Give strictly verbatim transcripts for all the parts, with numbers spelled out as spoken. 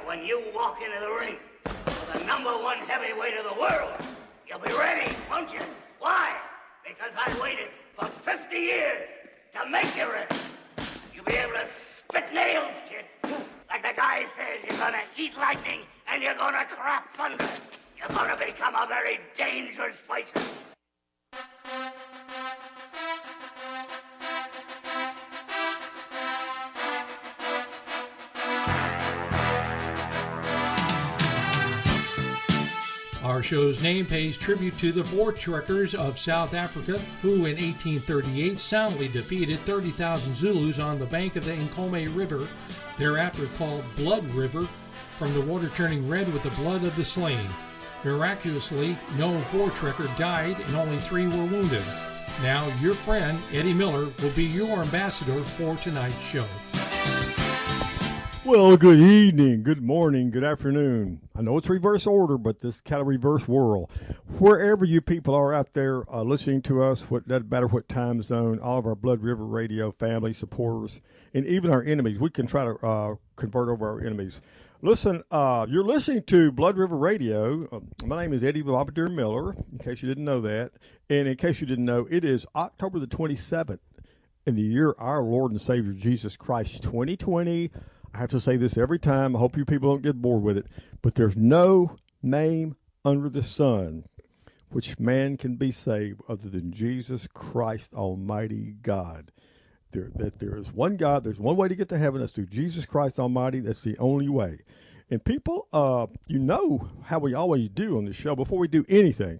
when you walk into the ring with the number one heavyweight of the world, you'll be ready, won't you? Why? Because I waited for fifty years to make you ready. You'll be able to spit nails, kid. Like the guy says, you're gonna eat lightning and you're gonna crap thunder. You're gonna become a very dangerous person. Our show's name pays tribute to the Voortrekkers of South Africa, who in eighteen thirty-eight soundly defeated thirty thousand Zulus on the bank of the Nkomo River, thereafter called Blood River, from the water turning red with the blood of the slain. Miraculously, no Voortrekker died and only three were wounded. Now, your friend, Eddie Miller, will be your ambassador for tonight's show. Well, good evening, good morning, good afternoon. I know it's reverse order, but this kind of reverse world. Wherever you people are out there uh, listening to us, what doesn't matter what time zone, all of our Blood River Radio family supporters, and even our enemies, we can try to uh, convert over our enemies. Listen, uh, you're listening to Blood River Radio. Uh, my name is Eddie Bombardier Miller, in case you didn't know that. And in case you didn't know, it is October the twenty-seventh in the year our Lord and Savior Jesus Christ, twenty twenty. I have to say this every time. I hope you people don't get bored with it. But there's no name under the sun which man can be saved other than Jesus Christ, Almighty God. There, that there is one God. There's one way to get to heaven. That's through Jesus Christ Almighty. That's the only way. And people, uh, you know how we always do on this show. Before we do anything,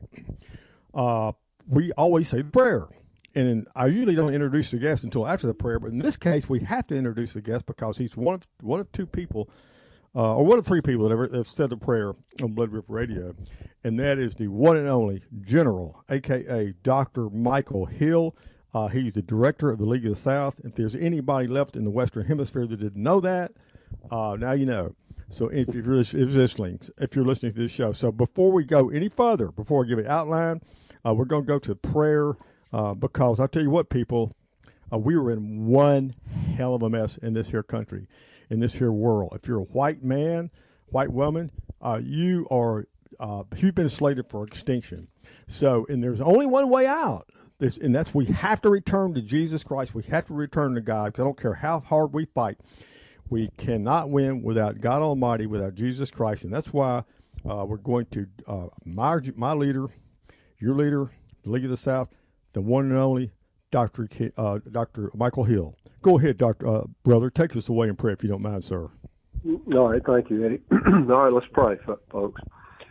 uh, we always say the prayer. And I usually don't introduce the guest until after the prayer, but in this case, we have to introduce the guest because he's one of one of two people, uh, or one of three people that ever have said the prayer on Blood River Radio, and that is the one and only General, a k a. Doctor Michael Hill. Uh, he's the director of the League of the South. If there's anybody left in the Western Hemisphere that didn't know that, uh, now you know. So if you're listening, if you're listening to this show, so before we go any further, before I give an outline, uh, we're going to go to prayer. Uh, because I'll tell you what, people, uh, we were in one hell of a mess in this here country, in this here world. If you're a white man, white woman, uh, you are, uh, you've been slated for extinction. So, and there's only one way out, this, and that's we have to return to Jesus Christ. We have to return to God, because I don't care how hard we fight. We cannot win without God Almighty, without Jesus Christ, and that's why uh, we're going to, uh, my, my leader, your leader, the League of the South, the one and only Doctor Uh, Doctor Michael Hill. Go ahead, Doctor Uh, brother. Take us away in prayer, if you don't mind, sir. All right. Thank you, Eddie. All right, let's pray, folks.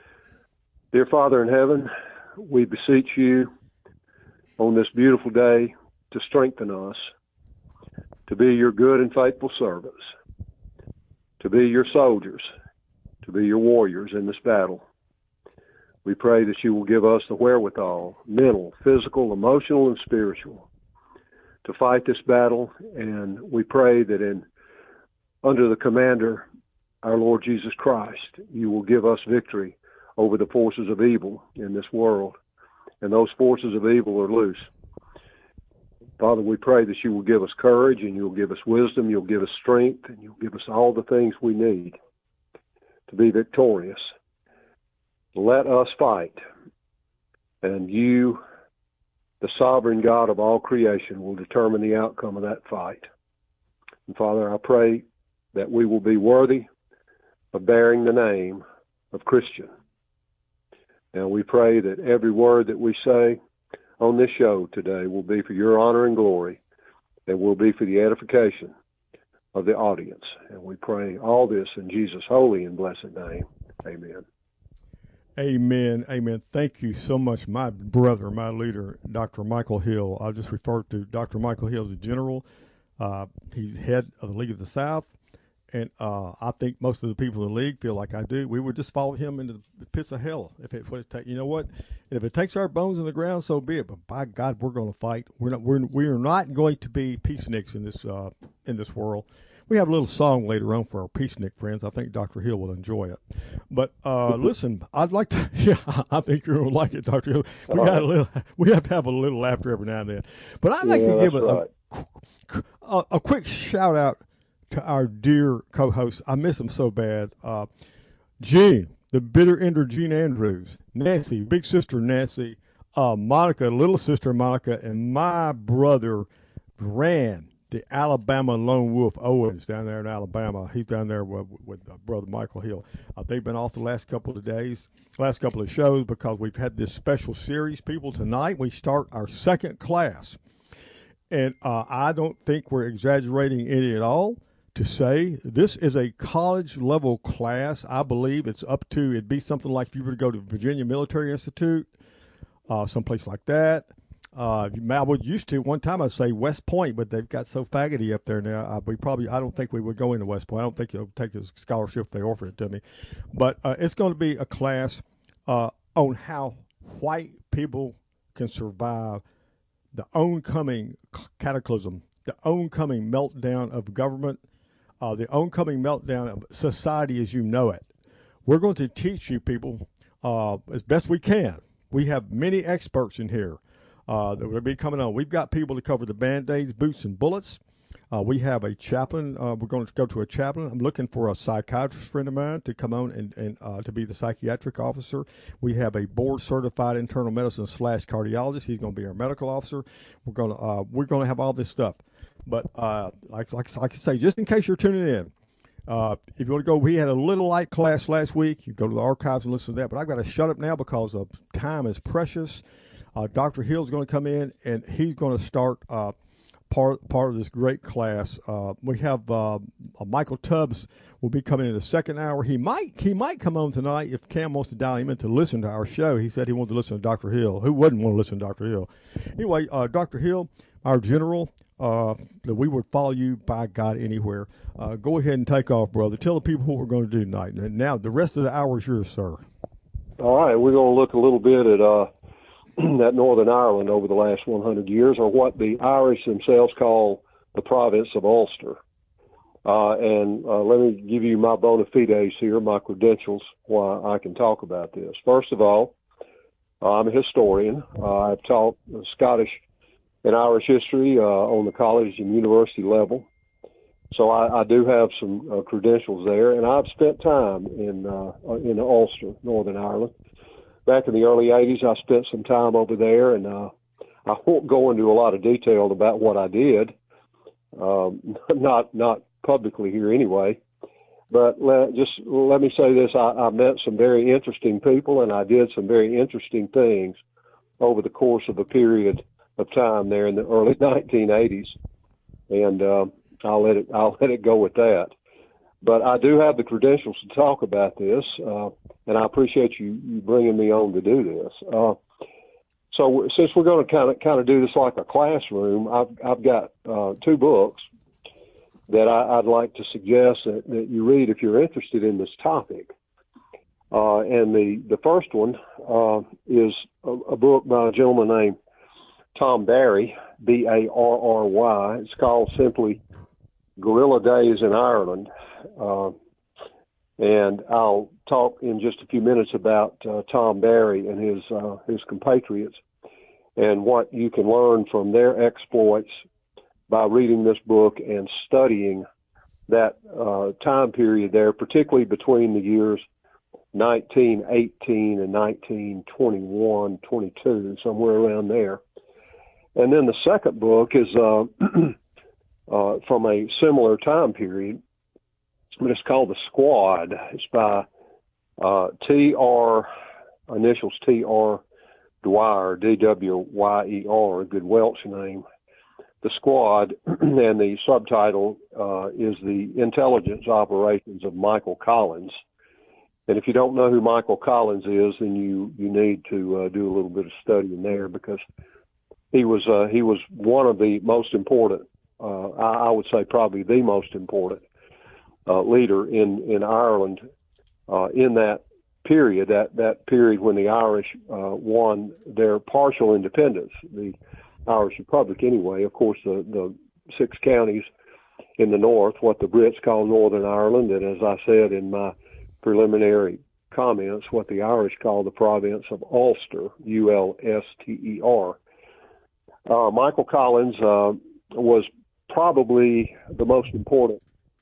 Dear Father in heaven, we beseech you on this beautiful day to strengthen us, to be your good and faithful servants, to be your soldiers, to be your warriors in this battle. We pray that you will give us the wherewithal, mental, physical, emotional, and spiritual, to fight this battle. And we pray that in under the commander, our Lord Jesus Christ, you will give us victory over the forces of evil in this world. And those forces of evil are loose. Father, we pray that you will give us courage, and you'll give us wisdom, you'll give us strength, and you'll give us all the things we need to be victorious. Let us fight, and you, the sovereign God of all creation, will determine the outcome of that fight. And Father, I pray that we will be worthy of bearing the name of Christian. And we pray that every word that we say on this show today will be for your honor and glory, and will be for the edification of the audience. And we pray all this in Jesus' holy and blessed name. Amen. Amen. Amen. Thank you so much, my brother, my leader, Doctor Michael Hill. I'll just refer to Doctor Michael Hill as a general. Uh, he's head of the League of the South. And uh, I think most of the people in the league feel like I do. We would just follow him into the pits of hell if it would take. You know what? If it takes our bones in the ground, so be it. But by God, we're going to fight. We're not. We're we are not going to be peaceniks in this uh, in this world. We have a little song later on for our peacenik friends. I think Doctor Hill will enjoy it. But uh, listen, I'd like to. Yeah, I think you're going to like it, Doctor Hill. We got right. a little. We have to have a little laughter every now and then. But I'd like yeah, to give a, right. a, a a quick shout out to our dear co-hosts. I miss them so bad. Uh, Gene, the bitter ender Gene Andrews, Nancy, big sister Nancy, uh, Monica, little sister Monica, and my brother Rand, the Alabama Lone Wolf Owens down there in Alabama. He's down there with, with uh, brother Michael Hill. Uh, they've been off the last couple of days, last couple of shows, because we've had this special series. People, tonight we start our second class. And uh, I don't think we're exaggerating any at all to say this is a college-level class. I believe it's up to, it'd be something like if you were to go to Virginia Military Institute, uh, someplace like that. Uh, I would used to one time I'd say West Point, but they've got so faggoty up there now. Uh, we probably I don't think we would go into West Point. I don't think it'll take a scholarship if they offer it to me. But uh, it's going to be a class uh, on how white people can survive the oncoming cataclysm, the oncoming meltdown of government, uh, the oncoming meltdown of society as you know it. We're going to teach you people uh, as best we can. We have many experts in here. Uh, that will be coming on. We've got people to cover the Band-Aids, boots, and bullets. Uh, we have a chaplain. Uh, we're going to go to a chaplain. I'm looking for a psychiatrist friend of mine to come on and, and uh, to be the psychiatric officer. We have a board-certified internal medicine slash cardiologist. He's going to be our medical officer. We're going to uh, we're going to have all this stuff. But uh, like like like I say, just in case you're tuning in, uh, if you want to go, we had a little light class last week. You go to the archives and listen to that. But I've got to shut up now because of time is precious. Uh, Doctor Hill's going to come in, and he's going to start uh, part part of this great class. Uh, we have uh, uh, Michael Tubbs will be coming in the second hour. He might he might come on tonight if Cam wants to dial him in to listen to our show. He said he wanted to listen to Doctor Hill. Who wouldn't want to listen to Doctor Hill? Anyway, uh, Doctor Hill, our general, uh, that we would follow you by God anywhere. Uh, go ahead and take off, brother. Tell the people what we're going to do tonight. And now the rest of the hour is yours, sir. All right, we're going to look a little bit at uh, that Northern Ireland over the last one hundred years, or what the Irish themselves call the province of Ulster. Uh, and uh, let me give you my bona fides here, my credentials, why I can talk about this. First of all, uh, I'm a historian. Uh, I've taught Scottish and Irish history uh, on the college and university level. So I, I do have some uh, credentials there, and I've spent time in uh, in Ulster, Northern Ireland. Back in the early eighties, I spent some time over there, and uh, I won't go into a lot of detail about what I did, um, not not publicly here anyway. But let, just let me say this: I, I met some very interesting people, and I did some very interesting things over the course of a period of time there in the early nineteen eighties, and uh, I'll let it I'll let it go with that. But I do have the credentials to talk about this, uh, and I appreciate you, you bringing me on to do this. Uh, so since we're going to kind of kind of do this like a classroom, I've I've got uh, two books that I, I'd like to suggest that, that you read if you're interested in this topic. Uh, and the the first one uh, is a, a book by a gentleman named Tom Barry, B A R R Y. It's called simply Guerrilla Days in Ireland. Uh, and I'll talk in just a few minutes about uh, Tom Barry and his uh, his compatriots and what you can learn from their exploits by reading this book and studying that uh, time period there, particularly between the years nineteen eighteen and nineteen twenty-one, twenty-two, somewhere around there. And then the second book is uh, uh, from a similar time period, but it's called The Squad. It's by uh, T R, initials T R Dwyer, D W Y E R, a good Welsh name. The Squad, and the subtitle uh, is The Intelligence Operations of Michael Collins. And if you don't know who Michael Collins is, then you, you need to uh, do a little bit of studying there, because he was uh, he was one of the most important, uh, I, I would say probably the most important uh, leader in, in Ireland uh, in that period, that, that period when the Irish uh, won their partial independence, the Irish Republic anyway. Of course, the, the six counties in the north, what the Brits call Northern Ireland, and as I said in my preliminary comments, what the Irish call the province of Ulster, U L S T E R. Uh, Michael Collins uh, was probably the most important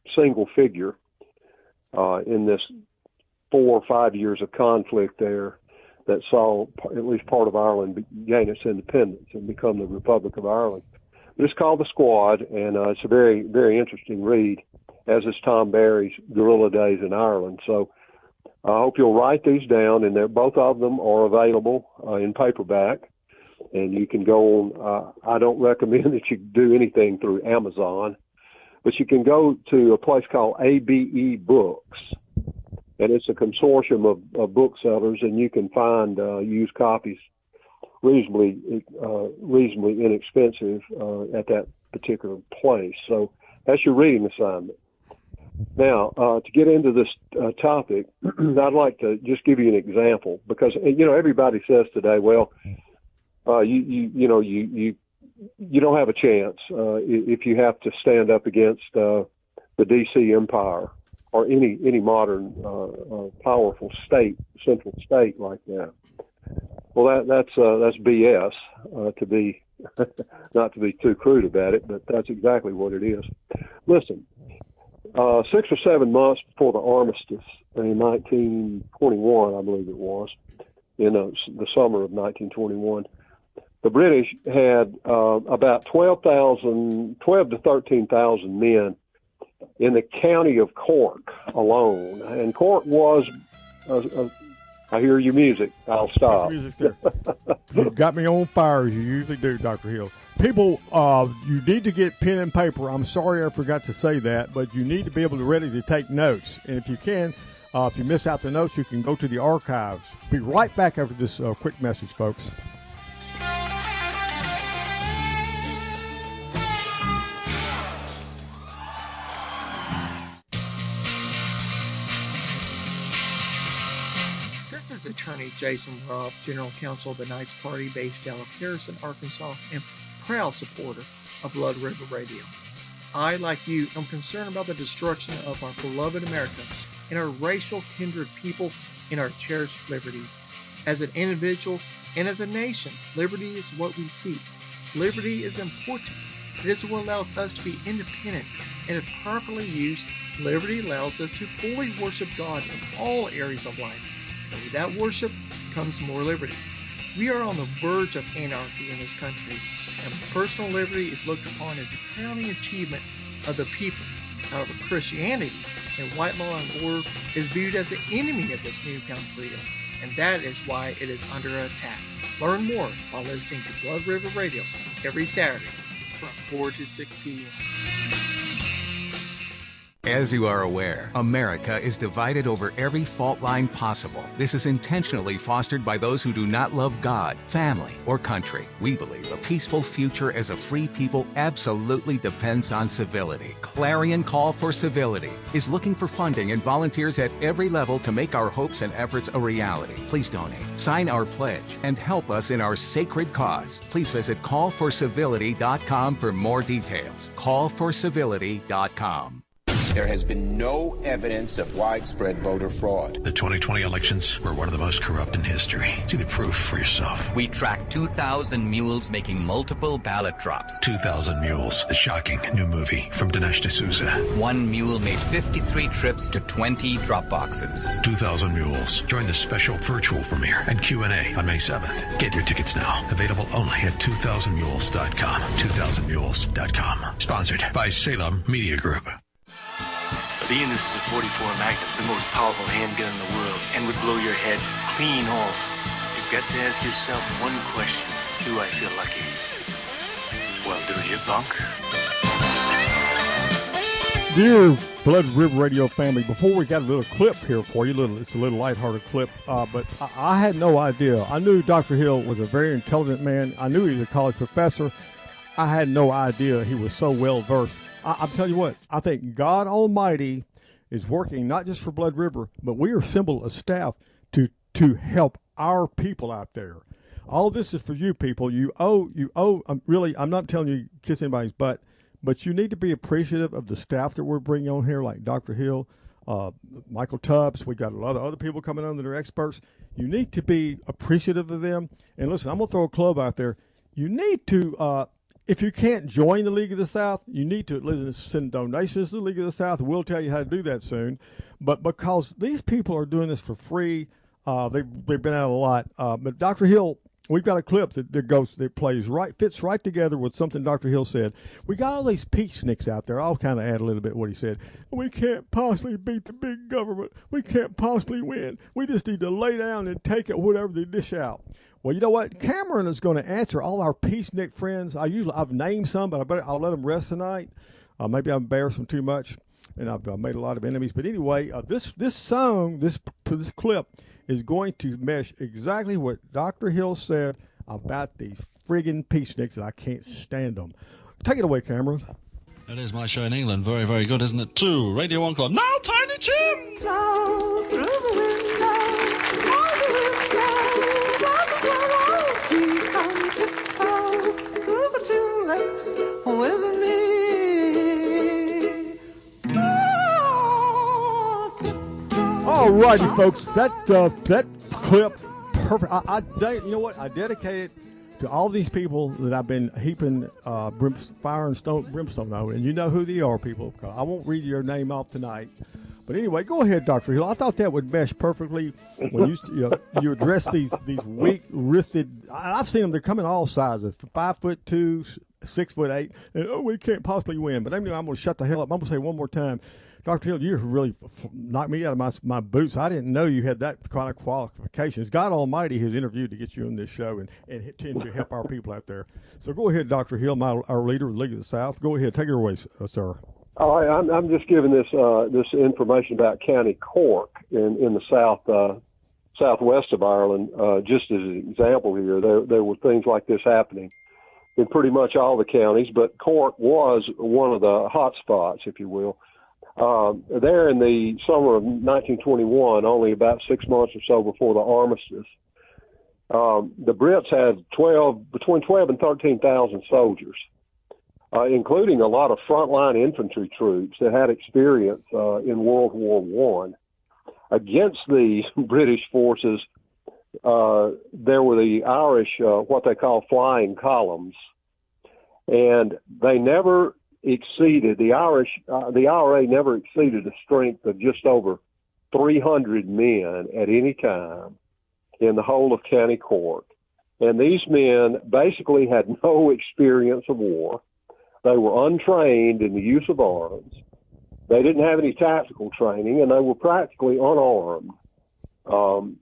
single figure uh, in this four or five years of conflict there that saw at least part of Ireland gain its independence and become the Republic of Ireland. But it's called The Squad, and uh, it's a very, very interesting read, as is Tom Barry's Guerrilla Days in Ireland. So I hope you'll write these down, and they're, both of them are available uh, in paperback. And you can go on, uh, I don't recommend that you do anything through Amazon, but you can go to a place called A B E Books, and it's a consortium of, of booksellers, and you can find uh, used copies reasonably uh, reasonably inexpensive uh, at that particular place. So that's your reading assignment. Now, uh, to get into this uh, topic, I'd like to just give you an example, because, you know, everybody says today, well, uh, you, you, you know, you, you, you don't have a chance uh, if you have to stand up against uh, the D C empire or any, any modern uh, uh, powerful state, central state like that. Well, that, that's, uh, that's B S, uh, to be, not to be too crude about it, but that's exactly what it is. Listen, uh, six or seven months before the armistice in nineteen twenty-one, I believe it was, in uh, the summer of nineteen twenty-one, the British had uh, about twelve thousand, twelve to thirteen thousand men in the county of Cork alone. And Cork was, uh, uh, I hear your music. I'll stop. You got me on fire, as you usually do, Doctor Hill. People, uh, you need to get pen and paper. I'm sorry I forgot to say that, but you need to be able to ready to take notes. And if you can, uh, if you miss out the notes, you can go to the archives. Be right back after this uh, quick message, folks. This is Attorney Jason Rupp, General Counsel of the Knights Party based out of Harrison, Arkansas, and proud supporter of Blood River Radio. I, like you, am concerned about the destruction of our beloved America and our racial kindred people and our cherished liberties. As an individual and as a nation, liberty is what we seek. Liberty is important. It is what allows us to be independent, and if properly used, liberty allows us to fully worship God in all areas of life. And with that worship comes more liberty. We are on the verge of anarchy in this country, and personal liberty is looked upon as a crowning achievement of the people. However, Christianity and white law and order is viewed as the enemy of this newfound freedom, and that is why it is under attack. Learn more by listening to Blood River Radio every Saturday from four to six p.m. As you are aware, America is divided over every fault line possible. This is intentionally fostered by those who do not love God, family, or country. We believe a peaceful future as a free people absolutely depends on civility. Clarion Call for Civility is looking for funding and volunteers at every level to make our hopes and efforts a reality. Please donate, sign our pledge, and help us in our sacred cause. Please visit call for civility dot com for more details. call for civility dot com. There has been no evidence of widespread voter fraud. The twenty twenty elections were one of the most corrupt in history. See the proof for yourself. We tracked two thousand mules making multiple ballot drops. two thousand Mules, the shocking new movie from Dinesh D'Souza. One mule made fifty-three trips to twenty drop boxes. two thousand Mules. Join the special virtual premiere and Q and A on May seventh. Get your tickets now. Available only at two thousand mules dot com. two thousand mules dot com. Sponsored by Salem Media Group. Being this is a forty-four Magnum, the most powerful handgun in the world, and would blow your head clean off. You've got to ask yourself one question. Do I feel lucky? Well, do you, punk? Dear Blood River Radio family, before we got a little clip here for you, little it's a little lighthearted clip, uh, but I, I had no idea. I knew Doctor Hill was a very intelligent man. I knew he was a college professor. I had no idea he was so well-versed. I'm telling you what, I think God Almighty is working not just for Blood River, but we are assembled a staff to to help our people out there. All this is for you people. You owe, you owe, I'm really, I'm not telling you kiss anybody's butt, but you need to be appreciative of the staff that we're bringing on here, like Doctor Hill, uh, Michael Tubbs. We got a lot of other people coming on that are experts. You need to be appreciative of them. And listen, I'm going to throw a club out there. You need to, uh, if you can't join the League of the South, you need to at least send donations to the League of the South. We'll tell you how to do that soon. But because these people are doing this for free, uh, they've, they've been out a lot. Uh, but Doctor Hill, we've got a clip that, that goes, that plays right, fits right together with something Doctor Hill said. We got all these peachniks out there. I'll kind of add a little bit what he said. We can't possibly beat the big government. We can't possibly win. We just need to lay down and take it whatever they dish out. Well, you know what? Cameron is going to answer all our peacenik friends. I usually I've named some, but I better I'll let them rest tonight. Uh, maybe I've embarrassed them too much, and I've uh, made a lot of enemies. But anyway, uh, this this song, this this clip, is going to mesh exactly what Doctor Hill said about these friggin' peachniks, and I can't stand them. Take it away, Cameron. It is my show in England. Very, very good, isn't it? Two Radio One Club. Now, Tiny Jim! Tiptoe through the window, by the window, that is where I'll be. Come tiptoe through the tulips with me. Oh, tiptoe. All righty, folks. That uh, that clip, perfect. I, I, you know what? I dedicate it to all these people that I've been heaping uh, brim, fire and stone, brimstone on, and you know who they are, people. I won't read your name off tonight. But anyway, go ahead, Doctor Hill. I thought that would mesh perfectly when you you, know, you address these these weak-wristed. I've seen them. They're coming all sizes, five foot two, six foot eight, and oh, we can't possibly win. But anyway, I'm going to shut the hell up. I'm going to say one more time, Doctor Hill, you really knocked me out of my my boots. I didn't know you had that kind of qualifications. God Almighty has interviewed to get you on this show and and tend to help our people out there. So go ahead, Doctor Hill, my our leader of the League of the South. Go ahead, take it away, sir. All right, I'm, I'm just giving this uh, this information about County Cork in, in the south uh, southwest of Ireland, uh, just as an example here. There there were things like this happening in pretty much all the counties, but Cork was one of the hot spots, if you will. Um, there in the summer of nineteen twenty-one, only about six months or so before the armistice, um, the Brits had twelve between twelve and thirteen thousand soldiers. Uh, including a lot of frontline infantry troops that had experience uh, in World War One. Against the British forces, uh, there were the Irish, uh, what they call flying columns, and they never exceeded the Irish. Uh, the I R A never exceeded a strength of just over three hundred men at any time in the whole of County Cork, and these men basically had no experience of war. They were untrained in the use of arms. They didn't have any tactical training, and they were practically unarmed. Um,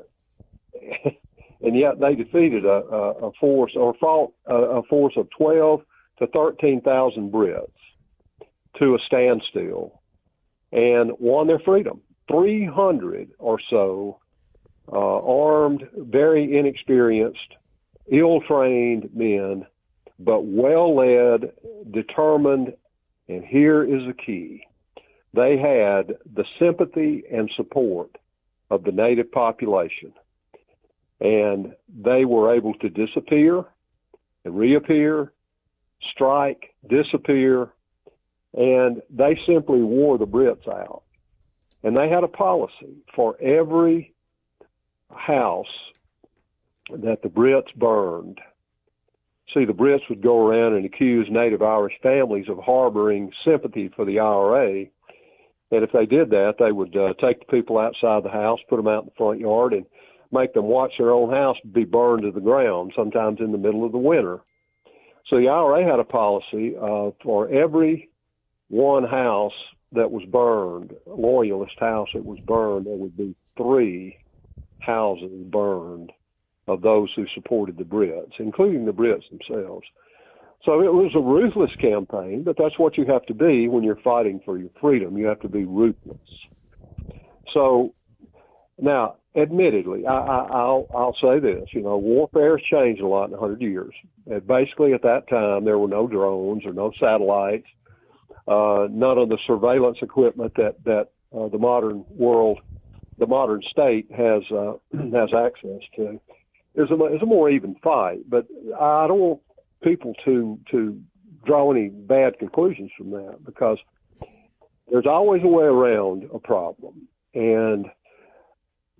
and yet they defeated a, a, a force or fought a, a force of twelve to thirteen thousand Brits to a standstill and won their freedom. three hundred or so uh, armed, very inexperienced, ill-trained men, but well-led, determined, and here is the key. They had the sympathy and support of the native population, and they were able to disappear and reappear, strike, disappear, and they simply wore the Brits out. And they had a policy for every house that the Brits burned. See, the Brits would go around and accuse native Irish families of harboring sympathy for the I R A. And if they did that, they would uh, take the people outside the house, put them out in the front yard, and make them watch their own house be burned to the ground, sometimes in the middle of the winter. So the I R A had a policy uh, for every one house that was burned, a loyalist house that was burned, there would be three houses burned of those who supported the Brits, including the Brits themselves. So it was a ruthless campaign, but that's what you have to be when you're fighting for your freedom. You have to be ruthless. So now, admittedly, I, I, I'll, I'll say this, you know, warfare has changed a lot in a hundred years. And basically at that time, there were no drones or no satellites, uh, none of the surveillance equipment that, that uh, the modern world, the modern state has, uh, has access to. It's a, it's a more even fight, but I don't want people to to draw any bad conclusions from that, because there's always a way around a problem, and there's a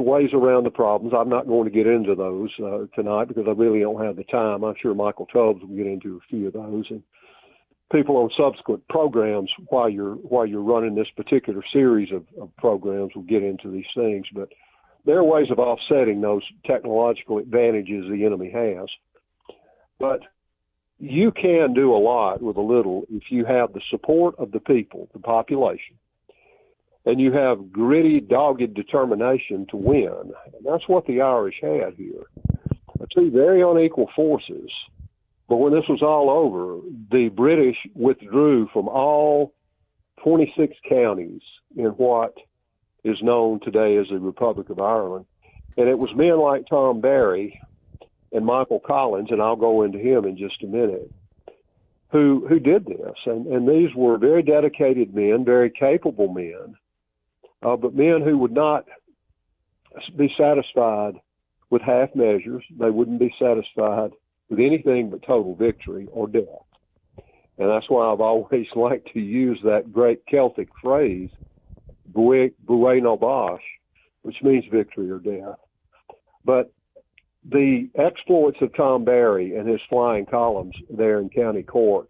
ways around the problems. I'm not going to get into those uh, tonight because I really don't have the time. I'm sure Michael Tubbs will get into a few of those, and people on subsequent programs while you're while you're running this particular series of, of programs will get into these things. But there are ways of offsetting those technological advantages the enemy has. But you can do a lot with a little if you have the support of the people, the population, and you have gritty, dogged determination to win. And that's what the Irish had here. Two very unequal forces. But when this was all over, the British withdrew from all twenty-six counties in what is known today as the Republic of Ireland. And it was men like Tom Barry and Michael Collins, and I'll go into him in just a minute, who who did this. And, and these were very dedicated men, very capable men, uh, but men who would not be satisfied with half measures. They wouldn't be satisfied with anything but total victory or death. And that's why I've always liked to use that great Celtic phrase, Bué no Bosh, which means victory or death. But the exploits of Tom Barry and his flying columns there in County Cork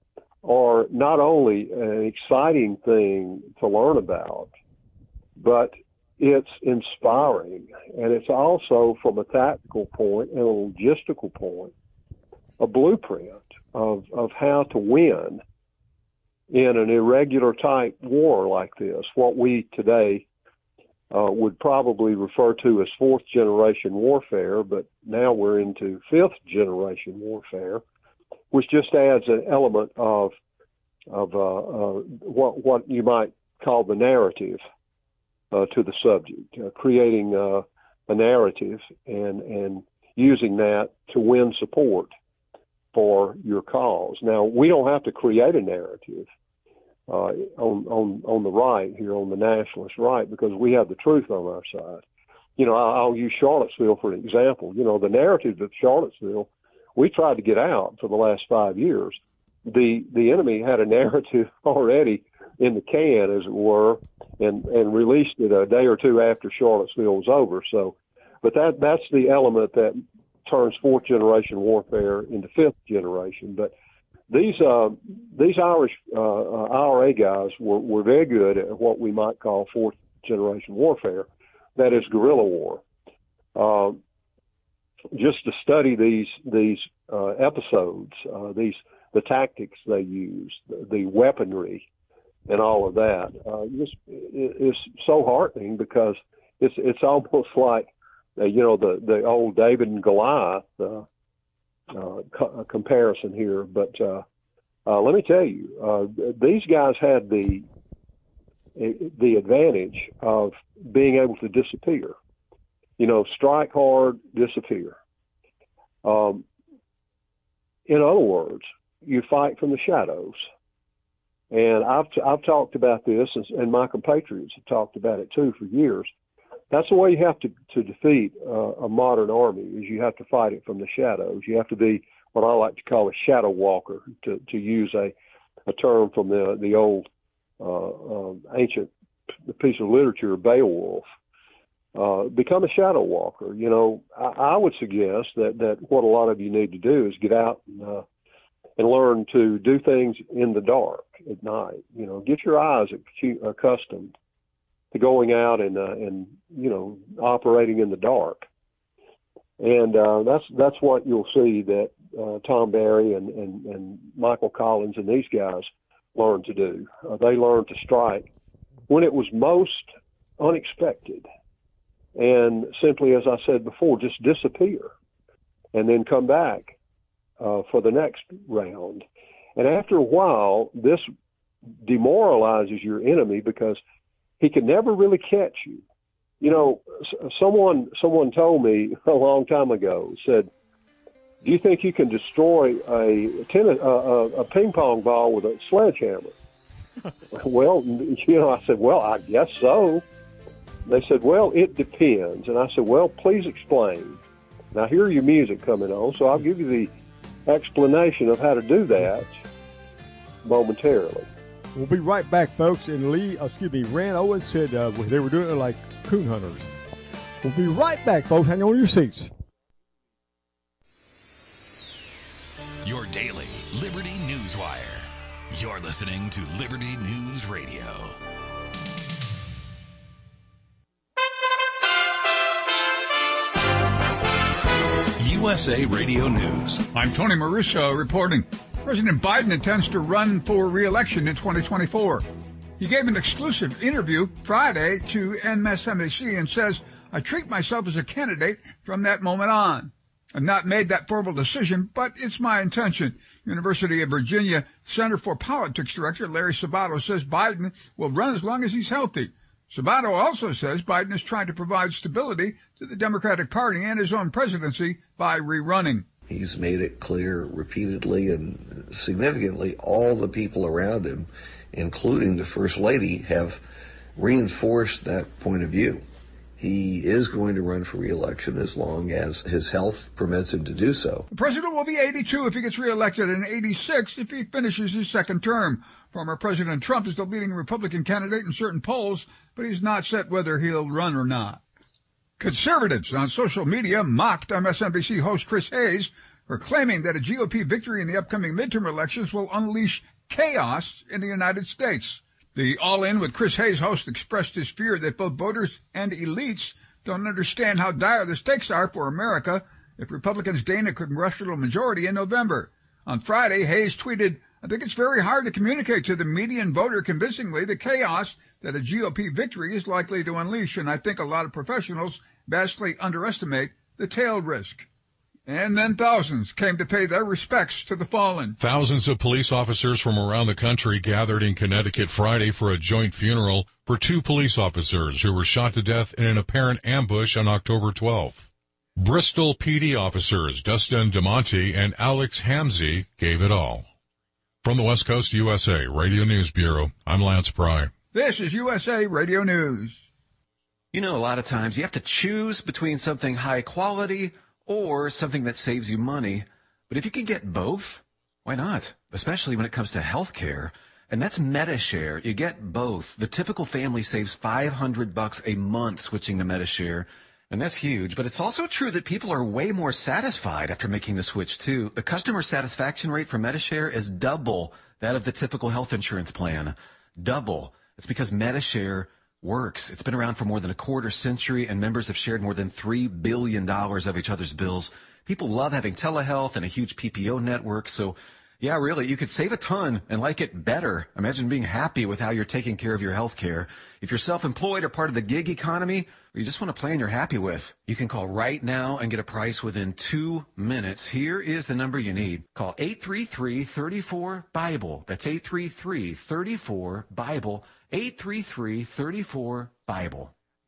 are not only an exciting thing to learn about, but it's inspiring. And it's also, from a tactical point and a logistical point, a blueprint of, of how to win in an irregular type war like this, what we today uh, would probably refer to as fourth generation warfare, but now we're into fifth generation warfare, which just adds an element of of uh, uh, what what you might call the narrative uh, to the subject, uh, creating uh, a narrative and and using that to win support for your cause. Now, we don't have to create a narrative uh, on on on the right here, on the nationalist right, because we have the truth on our side. You know, I'll, I'll use Charlottesville for an example. You know, the narrative of Charlottesville, we tried to get out for the last five years. The the enemy had a narrative already in the can, as it were, and and released it a day or two after Charlottesville was over. So, but that that's the element that turns fourth generation warfare into fifth generation. But these uh, these Irish uh, uh, I R A guys were, were very good at what we might call fourth generation warfare, that is guerrilla war. Uh, just to study these these uh, episodes, uh, these the tactics they use, the, the weaponry, and all of that, uh, just it, it's so heartening because it's it's almost like Uh, you know, the, the old David and Goliath uh, uh, co- comparison here. But uh, uh, let me tell you, uh, these guys had the the advantage of being able to disappear. You know, strike hard, disappear. Um, in other words, you fight from the shadows. And I've, I've talked about this, and, and my compatriots have talked about it too for years. That's the way you have to, to defeat uh, a modern army, is you have to fight it from the shadows. You have to be what I like to call a shadow walker, to, to use a, a term from the, the old uh, uh, ancient piece of literature, Beowulf. Uh, become a shadow walker. You know, I, I would suggest that, that what a lot of you need to do is get out and, uh, and learn to do things in the dark at night. You know, get your eyes accustomed to going out and uh, and you know operating in the dark, and uh, that's that's what you'll see that uh, Tom Barry and, and and Michael Collins and these guys learned to do. Uh, they learned to strike when it was most unexpected, and simply, as I said before, just disappear, and then come back uh, for the next round. And after a while, this demoralizes your enemy because he can never really catch you. You know, someone someone told me a long time ago, said, do you think you can destroy a tennis, a, a ping pong ball with a sledgehammer? Well, you know, I said, well, I guess so. They said, well, it depends. And I said, well, please explain. Now, hear your music coming on, so I'll give you the explanation of how to do that momentarily. We'll be right back, folks. And Lee, excuse me, Rand Owens said uh, they were doing it like coon hunters. We'll be right back, folks. Hang on your seats. Your daily Liberty News Wire. You're listening to Liberty News Radio. U S A Radio News. I'm Tony Marusso reporting. President Biden intends to run for re-election in twenty twenty-four. He gave an exclusive interview Friday to M S N B C and says, I treat myself as a candidate from that moment on. I've not made that formal decision, but it's my intention. University of Virginia Center for Politics Director Larry Sabato says Biden will run as long as he's healthy. Sabato also says Biden is trying to provide stability to the Democratic Party and his own presidency by rerunning. He's made it clear repeatedly and significantly all the people around him, including the First Lady, have reinforced that point of view. He is going to run for re-election as long as his health permits him to do so. The president will be eighty-two if he gets re-elected and eighty-six if he finishes his second term. Former President Trump is the leading Republican candidate in certain polls, but he's not set whether he'll run or not. Conservatives on social media mocked M S N B C host Chris Hayes for claiming that a G O P victory in the upcoming midterm elections will unleash chaos in the United States. The All In with Chris Hayes host expressed his fear that both voters and elites don't understand how dire the stakes are for America if Republicans gain a congressional majority in November. On Friday, Hayes tweeted, I think it's very hard to communicate to the median voter convincingly the chaos that a G O P victory is likely to unleash, and I think a lot of professionals vastly underestimate the tail risk. And then thousands came to pay their respects to the fallen. Thousands of police officers from around the country gathered in Connecticut Friday for a joint funeral for two police officers who were shot to death in an apparent ambush on October twelfth. Bristol P D officers Dustin DeMonte and Alex Hamzy gave it all. From the West Coast U S A Radio News Bureau, I'm Lance Pry. This is U S A Radio News. You know, a lot of times you have to choose between something high quality or something that saves you money. But if you can get both, why not? Especially when it comes to health care. And that's MediShare. You get both. The typical family saves five hundred bucks a month switching to MediShare. And that's huge. But it's also true that people are way more satisfied after making the switch, too. The customer satisfaction rate for MediShare is double that of the typical health insurance plan. Double. It's because MediShare works. It's been around for more than a quarter century, and members have shared more than three billion dollars of each other's bills. People love having telehealth and a huge P P O network. So, yeah, really, you could save a ton and like it better. Imagine being happy with how you're taking care of your health care. If you're self-employed or part of the gig economy, or you just want a plan you're happy with, you can call right now and get a price within two minutes. Here is the number you need. Call eight three three, three four, BIBLE. That's eight three three, three four, BIBLE. eight three three, three four, BIBLE.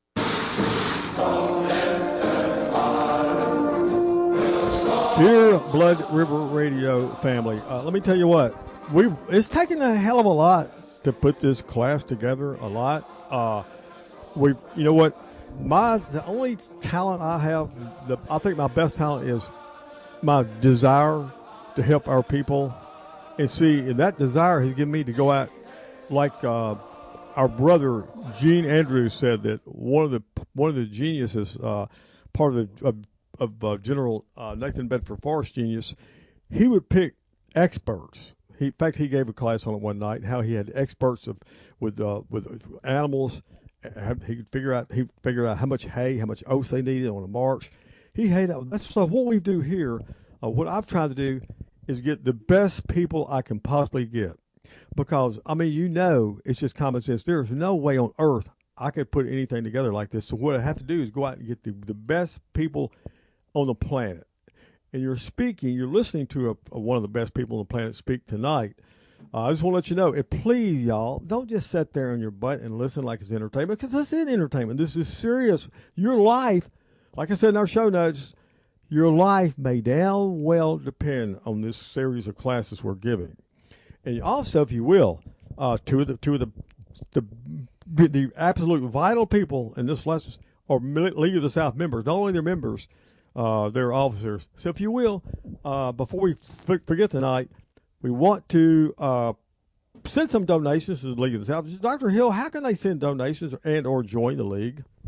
Dear Blood River Radio family, uh, let me tell you what, we've it's taken a hell of a lot to put this class together. A lot. Uh, we've, you know what, my the only talent I have, the I think my best talent is my desire to help our people, and see, and that desire has given me to go out like. Uh, Our brother Gene Andrews said that one of the one of the geniuses, uh, part of the of, of uh, General uh, Nathan Bedford Forrest genius, he would pick experts. He, in fact, he gave a class on it one night. How he had experts of with uh, with animals. He could figure out he figured out how much hay, how much oats they needed on a march. He had that's so. What we do here, uh, what I've tried to do, is get the best people I can possibly get. Because, I mean, you know, it's just common sense. There's no way on earth I could put anything together like this. So what I have to do is go out and get the, the best people on the planet. And you're speaking, you're listening to a, a, one of the best people on the planet speak tonight. Uh, I just want to let you know, and please, y'all, don't just sit there on your butt and listen like it's entertainment, because this is entertainment. This is serious. Your life, like I said in our show notes, your life may damn well depend on this series of classes we're giving. And also, if you will, uh, two of the two of the the the absolute vital people in this lesson are League of the South members. Not only their members, uh, they're officers. So, if you will, uh, before we f- forget tonight, we want to uh, send some donations to the League of the South. Doctor Hill, how can they send donations and or join the league?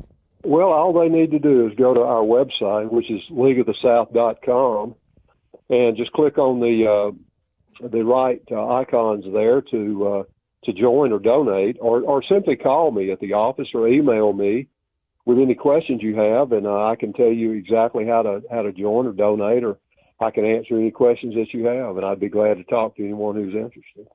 Well, all they need to do is go to our website, which is league of the south dot com, and just click on the uh, the right uh, icons there to uh, to join or donate, or, or simply call me at the office or email me with any questions you have, and uh, I can tell you exactly how to how to join or donate, or I can answer any questions that you have, and I'd be glad to talk to anyone who's interested.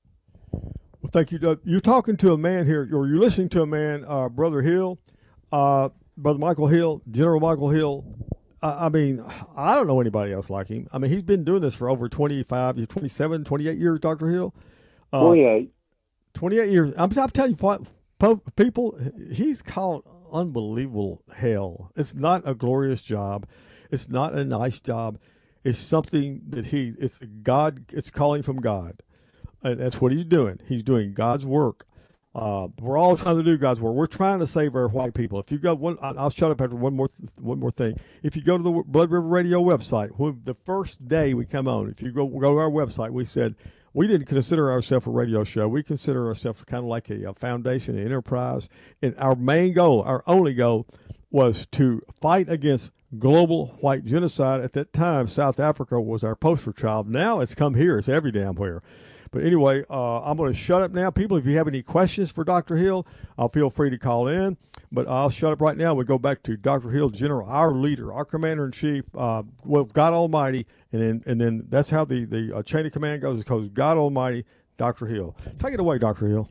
Well, thank you, Doug. You're talking to a man here, or you're listening to a man, uh, Brother Hill, uh, Brother Michael Hill, General Michael Hill. Uh, I mean, I don't know anybody else like him. I mean, he's been doing this for over twenty-five, twenty-seven, twenty-eight years, Doctor Hill. Uh, twenty-eight. twenty-eight years. I'm, I'm telling you what, people, he's called unbelievable hell. It's not a glorious job. It's not a nice job. It's something that he, it's God, it's calling from God. And that's what he's doing. He's doing God's work. Uh, we're all trying to do God's work. We're trying to save our white people. If you go one, I'll shut up after one more, th- one more thing. If you go to the Blood River Radio website, when, the first day we come on, if you go, go to our website, we said, we didn't consider ourselves a radio show. We consider ourselves kind of like a, a foundation, an enterprise. And our main goal, our only goal, was to fight against global white genocide. At that time, South Africa was our poster child. Now it's come here. It's every damn where. But anyway, uh, I'm going to shut up now. People, if you have any questions for Doctor Hill, uh, feel free to call in. But I'll shut up right now. We go back to Doctor Hill, General, our leader, our commander-in-chief, uh, well, God Almighty. And then and then that's how the, the uh, chain of command goes. It goes God Almighty, Doctor Hill. Take it away, Doctor Hill.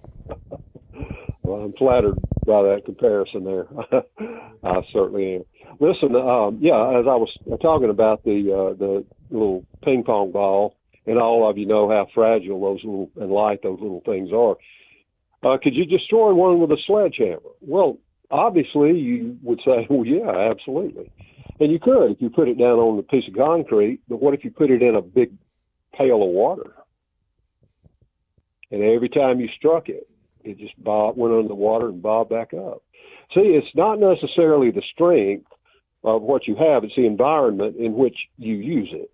Well, I'm flattered by that comparison there. I certainly am. Listen, um, yeah, as I was talking about the uh, the little ping pong ball, and all of you know how fragile those little and light those little things are. Uh, could you destroy one with a sledgehammer? Well, obviously you would say, well, yeah, absolutely. And you could if you put it down on a piece of concrete, but what if you put it in a big pail of water? And every time you struck it, it just bob, went under the water and bobbed back up. See, it's not necessarily the strength of what you have, it's the environment in which you use it.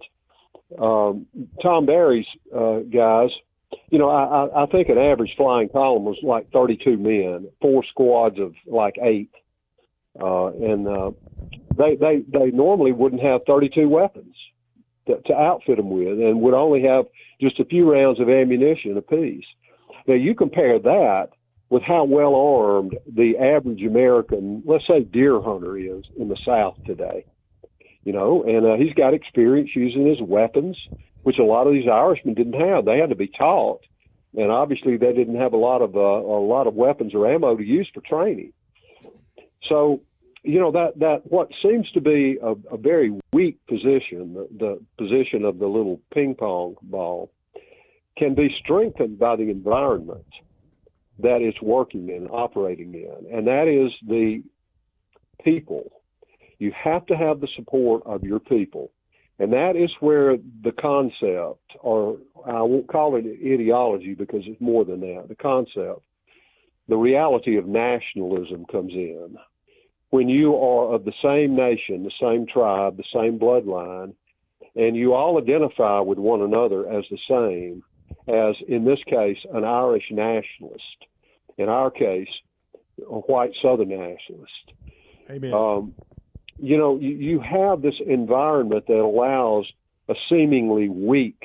Um, Tom Barry's uh, guys, you know, I, I think an average flying column was like thirty-two men, four squads of like eight. Uh, and uh, they, they, they normally wouldn't have thirty-two weapons to, to outfit them with, and would only have just a few rounds of ammunition apiece. Now, you compare that with how well armed the average American, let's say deer hunter is in the South today. You know, and uh, he's got experience using his weapons, which a lot of these Irishmen didn't have. They had to be taught, and obviously they didn't have a lot of uh, a lot of weapons or ammo to use for training. So, you know, that that what seems to be a, a very weak position, the, the position of the little ping pong ball, can be strengthened by the environment that it's working in, operating in, and that is the people. You have to have the support of your people. And that is where the concept, or I won't call it ideology because it's more than that, the concept, the reality of nationalism comes in. When you are of the same nation, the same tribe, the same bloodline, and you all identify with one another as the same, as in this case, an Irish nationalist, in our case, a white Southern nationalist. Amen. Um, you know, you, you have this environment that allows a seemingly weak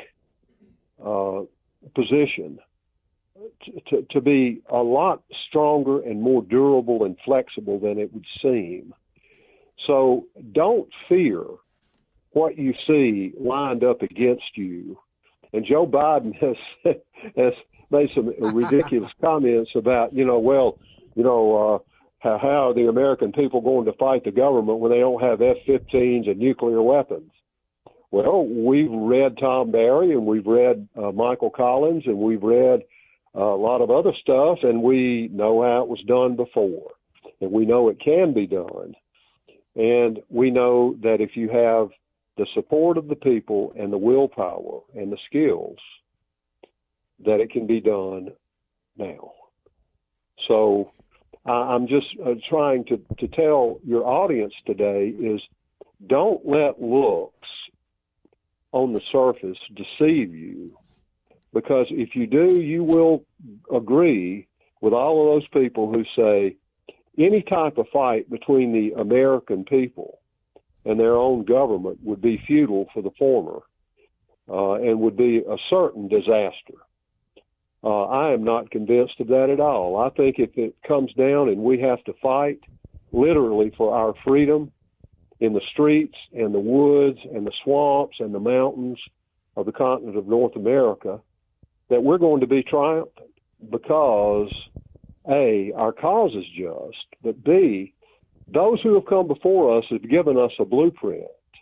uh, position to, to, to be a lot stronger and more durable and flexible than it would seem. So don't fear what you see lined up against you. And Joe Biden has has made some ridiculous comments about, you know, well, you know, uh, how, how are the American people going to fight the government when they don't have F fifteens and nuclear weapons? Well, we've read Tom Barry and we've read uh, Michael Collins and we've read uh, a lot of other stuff, and we know how it was done before, and we know it can be done. And we know that if you have the support of the people and the willpower and the skills, that it can be done now. So I'm just uh, trying to, to tell your audience today is don't let looks on the surface deceive you, because if you do, you will agree with all of those people who say, any type of fight between the American people and their own government would be futile for the former uh, and would be a certain disaster. Uh, I am not convinced of that at all. I think if it comes down and we have to fight literally for our freedom in the streets and the woods and the swamps and the mountains of the continent of North America, that we're going to be triumphant because, A, our cause is just, but B, those who have come before us have given us a blueprint,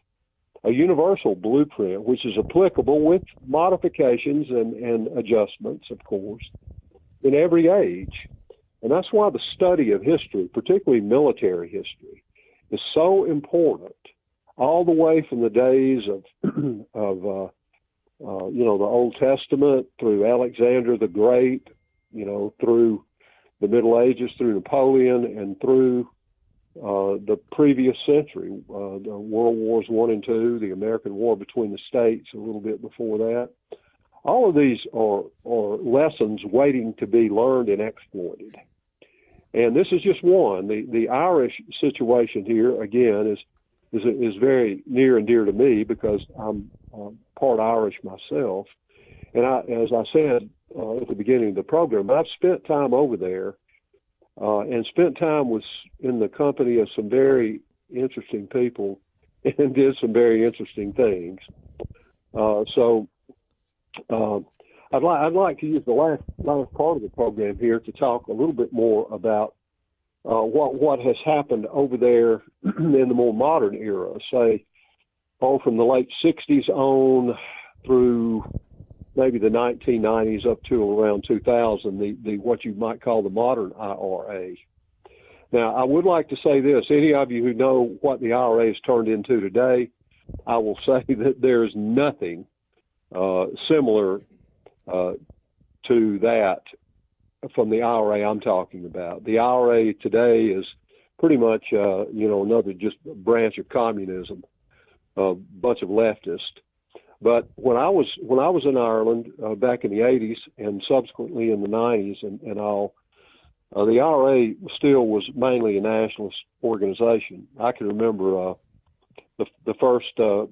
a universal blueprint, which is applicable with modifications and, and adjustments, of course, in every age. And that's why the study of history, particularly military history, is so important, all the way from the days of, of uh, uh, you know, the Old Testament through Alexander the Great, you know, through the Middle Ages, through Napoleon, and through uh, the previous century, uh, the World Wars One and Two, the American War between the states a little bit before that. All of these are, are lessons waiting to be learned and exploited. And this is just one. The the Irish situation here, again, is is is very near and dear to me because I'm uh, part Irish myself. And I, as I said uh, at the beginning of the program, I've spent time over there uh, and spent time with in the company of some very interesting people and did some very interesting things. Uh, so uh, I'd like I'd like to use the last last part of the program here to talk a little bit more about uh, what what has happened over there in the more modern era, say, oh, from the late sixties on through maybe the nineteen nineties up to around two thousand, the, the what you might call the modern I R A. Now, I would like to say this: any of you who know what the I R A has turned into today, I will say that there is nothing uh, similar Uh, to that from the I R A I'm talking about. The I R A today is pretty much, uh, you know, another just branch of communism, a bunch of leftists. But when I was when I was in Ireland uh, back in the eighties and subsequently in the nineties and, and all, uh, the I R A still was mainly a nationalist organization. I can remember uh, the the first uh,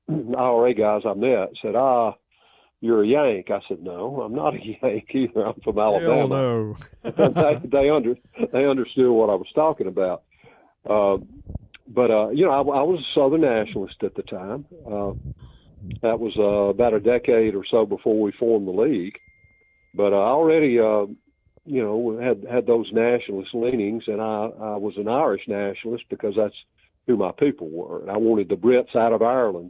I R A guys I met said, ah, you're a Yank. I said, no, I'm not a Yank either. I'm from Alabama. Hell no. they, they, under, they understood what I was talking about. Uh, but, uh, you know, I, I was a Southern nationalist at the time. Uh, that was uh, about a decade or so before we formed the League. But I already, uh, you know, had, had those nationalist leanings, and I, I was an Irish nationalist because that's who my people were. And I wanted the Brits out of Ireland.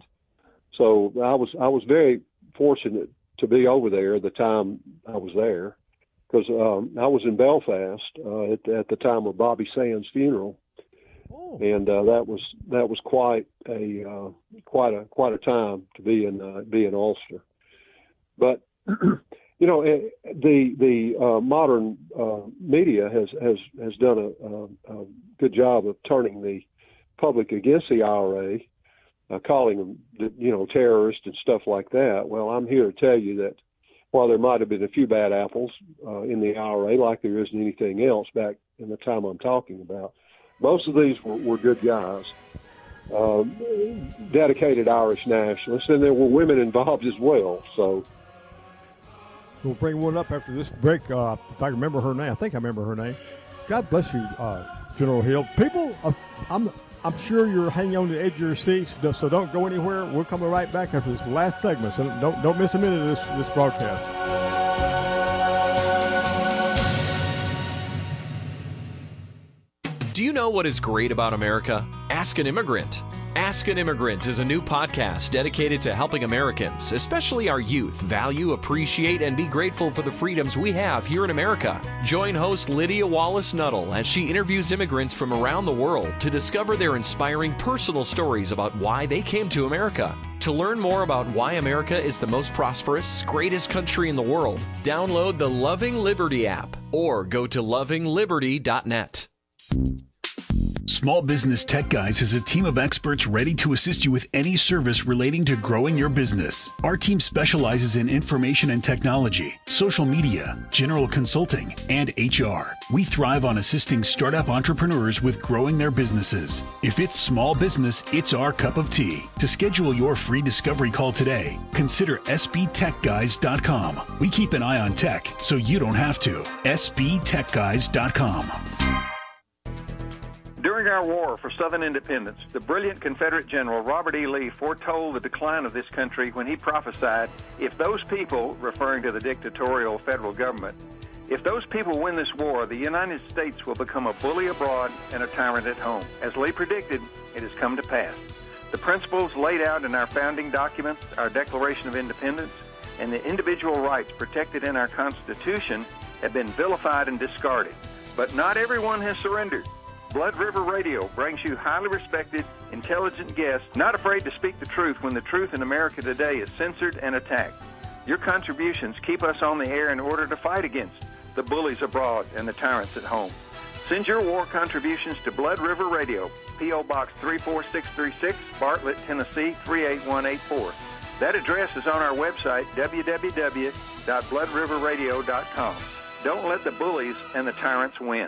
So I was I was very fortunate to be over there the time I was there, because um, I was in Belfast uh, at, at the time of Bobby Sands' funeral, oh. and uh, that was that was quite a uh, quite a quite a time to be in uh, be in Ulster. But you know, the the uh, modern uh, media has has has done a, a, a good job of turning the public against the I R A. Uh, calling them, you know, terrorists and stuff like that. Well, I'm here to tell you that while there might have been a few bad apples uh, in the I R A, like there isn't anything else back in the time I'm talking about, most of these were, were good guys, uh, dedicated Irish nationalists, and there were women involved as well. So we'll bring one up after this break. Uh, if I remember her name, I think I remember her name. God bless you, uh, General Hill. People, uh, I'm. I'm sure you're hanging on the edge of your seats, so don't go anywhere. We're coming right back after this last segment, so don't don't miss a minute of this this broadcast. Do you know what is great about America? Ask an Immigrant. Ask an Immigrant is a new podcast dedicated to helping Americans, especially our youth, value, appreciate, and be grateful for the freedoms we have here in America. Join host Lydia Wallace-Nuttall as she interviews immigrants from around the world to discover their inspiring personal stories about why they came to America. To learn more about why America is the most prosperous, greatest country in the world, download the Loving Liberty app or go to loving liberty dot net. Small Business Tech Guys is a team of experts ready to assist you with any service relating to growing your business. Our team specializes in information and technology, social media, general consulting, and H R. We thrive on assisting startup entrepreneurs with growing their businesses. If it's small business, it's our cup of tea. To schedule your free discovery call today, consider S B tech guys dot com. We keep an eye on tech so you don't have to. S B tech guys dot com. During our war for Southern independence, the brilliant Confederate General Robert E. Lee foretold the decline of this country when he prophesied, if those people, referring to the dictatorial federal government, if those people win this war, the United States will become a bully abroad and a tyrant at home. As Lee predicted, it has come to pass. The principles laid out in our founding documents, our Declaration of Independence, and the individual rights protected in our Constitution have been vilified and discarded. But not everyone has surrendered. Blood River Radio brings you highly respected, intelligent guests, not afraid to speak the truth when the truth in America today is censored and attacked. Your contributions keep us on the air in order to fight against the bullies abroad and the tyrants at home. Send your war contributions to Blood River Radio, P O. Box three four six three six, Bartlett, Tennessee three eight one eight four. That address is on our website, w w w dot blood river radio dot com. Don't let the bullies and the tyrants win.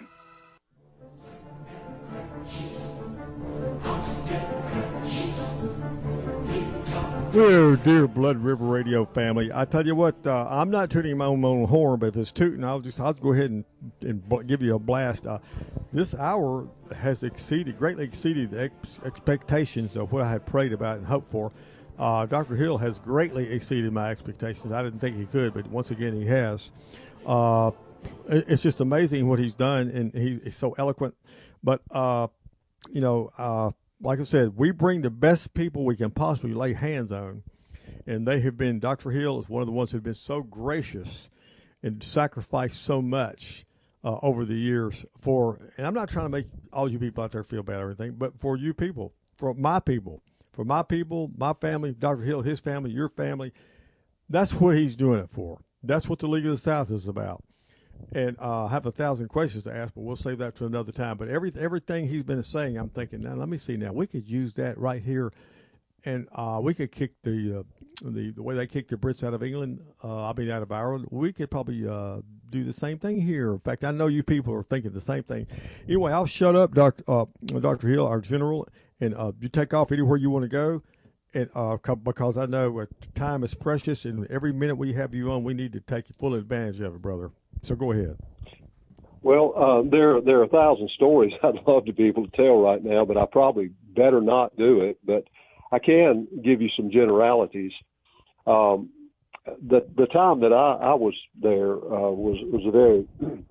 Dear, dear Blood River Radio family, I tell you what, uh, I'm not tooting my own, my own horn, but if it's tooting, I'll just I'll go ahead and, and give you a blast. Uh, this hour has exceeded, greatly exceeded the ex- expectations of what I had prayed about and hoped for. Uh, Doctor Hill has greatly exceeded my expectations. I didn't think he could, but once again, he has. Uh, it, it's just amazing what he's done, and he, he's so eloquent. But, uh, you know, uh, like I said, we bring the best people we can possibly lay hands on, and they have been, Doctor Hill is one of the ones who have been so gracious and sacrificed so much uh, over the years for, and I'm not trying to make all you people out there feel bad or anything, but for you people, for my people, for my people, my family, Doctor Hill, his family, your family, that's what he's doing it for. That's what the League of the South is about. And uh, I have a thousand questions to ask, but we'll save that to another time. But every, everything he's been saying, I'm thinking, now let me see. Now we could use that right here, and uh, we could kick the, uh, the the way they kicked the Brits out of England. Uh, I mean, out of Ireland. We could probably uh, do the same thing here. In fact, I know you people are thinking the same thing. Anyway, I'll shut up, Doctor Uh, Doctor Hill, our general, and uh, you take off anywhere you want to go. And uh, because I know uh, time is precious, and every minute we have you on, we need to take full advantage of it, brother. So go ahead. Well, uh, there there are a thousand stories I'd love to be able to tell right now, but I probably better not do it. But I can give you some generalities. Um, the the time that I, I was there uh, was was a very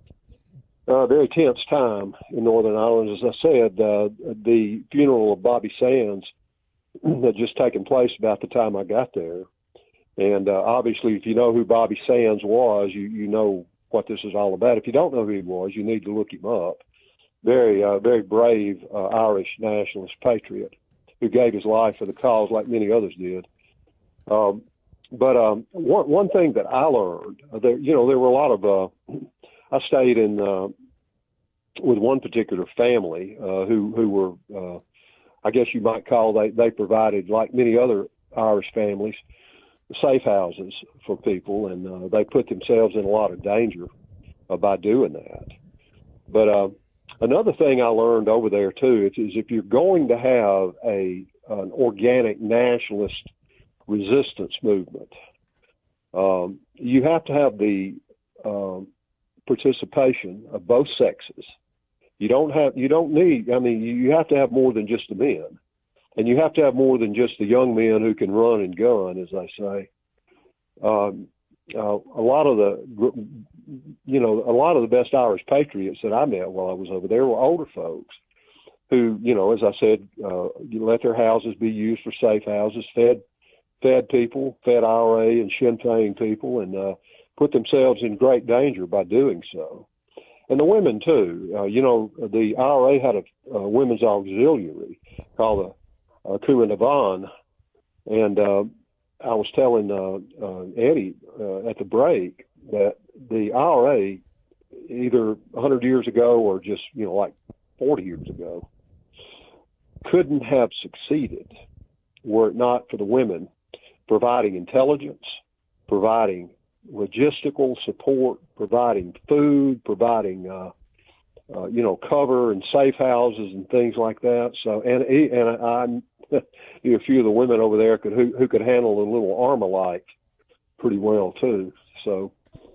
uh, very tense time in Northern Ireland. As I said, uh, the funeral of Bobby Sands had just taken place about the time I got there, and uh, obviously, if you know who Bobby Sands was, you you know what this is all about. If you don't know who he was, you need to look him up. Very, uh, very brave uh, Irish nationalist patriot who gave his life for the cause, like many others did. Um, but um, one one thing that I learned, uh, there, you know, there were a lot of. Uh, I stayed in uh, with one particular family uh, who who were, uh, I guess you might call they they provided, like many other Irish families, safe houses for people, and uh, they put themselves in a lot of danger uh, by doing that. But uh, another thing I learned over there too is, is if you're going to have a an organic nationalist resistance movement, um, you have to have the um, participation of both sexes. You don't have you don't need. I mean, you have to have more than just the men. And you have to have more than just the young men who can run and gun, as they say. Um, uh, a lot of the, you know, a lot of the best Irish patriots that I met while I was over there were older folks who, you know, as I said, uh, let their houses be used for safe houses, fed, fed people, fed I R A and Sinn Féin people, and uh, put themselves in great danger by doing so. And the women too. Uh, you know, the I R A had a, a women's auxiliary called the Uh, Cuan Yvonne, and uh, I was telling uh, uh, Eddie uh, at the break that the I R A, either one hundred years ago or just, you know, like forty years ago, couldn't have succeeded were it not for the women providing intelligence, providing logistical support, providing food, providing, uh, uh, you know, cover and safe houses and things like that. So, and and I, I knew a few of the women over there could who, who could handle a little Armalite pretty well too. So,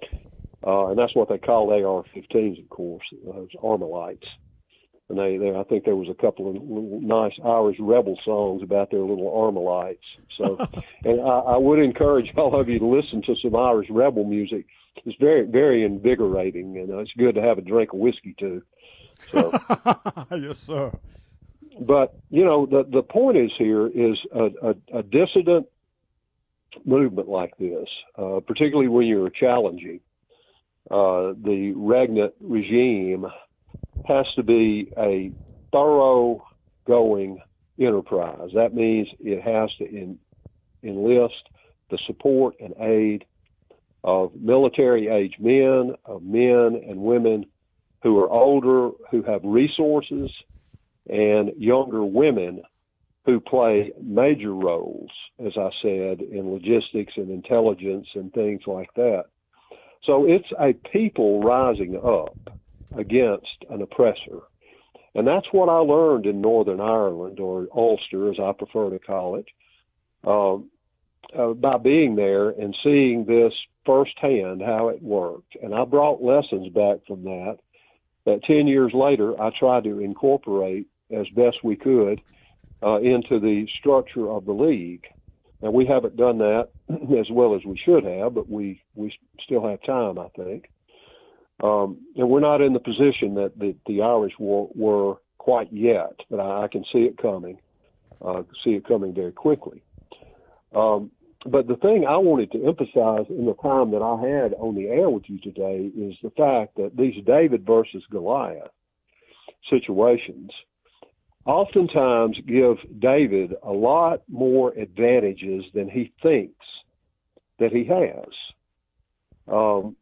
uh, and that's what they call A R fifteens, of course, those Armalites. And they, they, I think there was a couple of little nice Irish rebel songs about their little Armalites. So, and I, I would encourage all of you to listen to some Irish rebel music. It's very, very invigorating, and uh, it's good to have a drink of whiskey too. So, yes, sir. But you know, the the point is here is a, a, a dissident movement like this, uh, particularly when you're challenging uh, the regnant regime, has to be a thorough-going enterprise. That means it has to in, enlist the support and aid of military-age men, of men and women who are older, who have resources, and younger women who play major roles, as I said, in logistics and intelligence and things like that. So it's a people rising up against an oppressor. And that's what I learned in Northern Ireland, or Ulster, as I prefer to call it, um, uh, by being there and seeing this firsthand, how it worked. And I brought lessons back from that, that ten years later, I tried to incorporate as best we could uh, into the structure of the league. Now, we haven't done that as well as we should have, but we, we still have time, I think. Um, and we're not in the position that the, the Irish were, were quite yet, but I, I can see it coming, uh, see it coming very quickly. Um, but the thing I wanted to emphasize in the time that I had on the air with you today is the fact that these David versus Goliath situations oftentimes give David a lot more advantages than he thinks that he has. Um,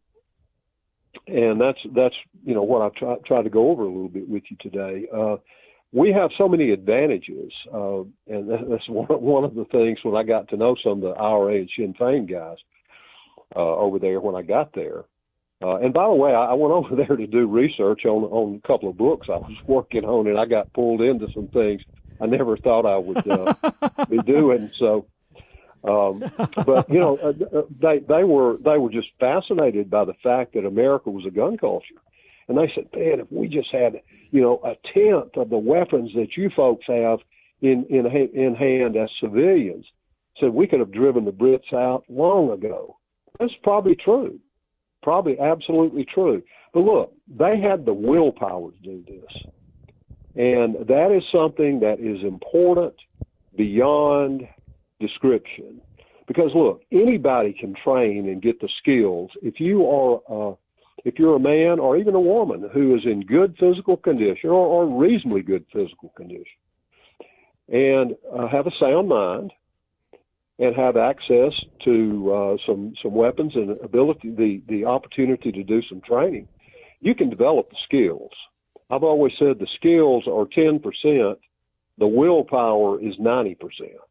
And that's, that's you know, what I've tried, tried to go over a little bit with you today. Uh, we have so many advantages, uh, and that's one, one of the things when I got to know some of the I R A and Sinn Féin guys uh, over there when I got there. Uh, and by the way, I, I went over there to do research on, on a couple of books I was working on, and I got pulled into some things I never thought I would uh, be doing. So, Um, but you know, uh, they they were they were just fascinated by the fact that America was a gun culture, and they said, "Man, if we just had, you know, a tenth of the weapons that you folks have in in in hand as civilians, said we could have driven the Brits out long ago." That's probably true, probably absolutely true. But look, they had the willpower to do this, and that is something that is important beyond description, because look, anybody can train and get the skills. If you are, uh, if you're a man or even a woman who is in good physical condition or, or reasonably good physical condition, and uh, have a sound mind, and have access to uh, some some weapons and ability, the the opportunity to do some training, you can develop the skills. I've always said the skills are ten percent, the willpower is ninety percent.